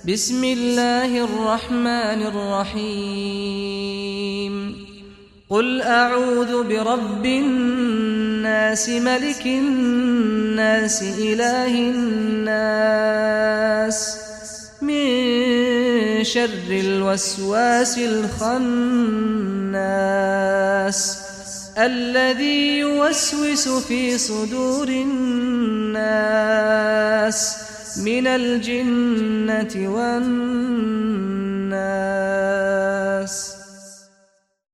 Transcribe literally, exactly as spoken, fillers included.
بسم الله الرحمن الرحيم قل أعوذ برب الناس ملك الناس إله الناس من شر الوسواس الخناس الذي يوسوس في صدور الناس من الجنة والناس.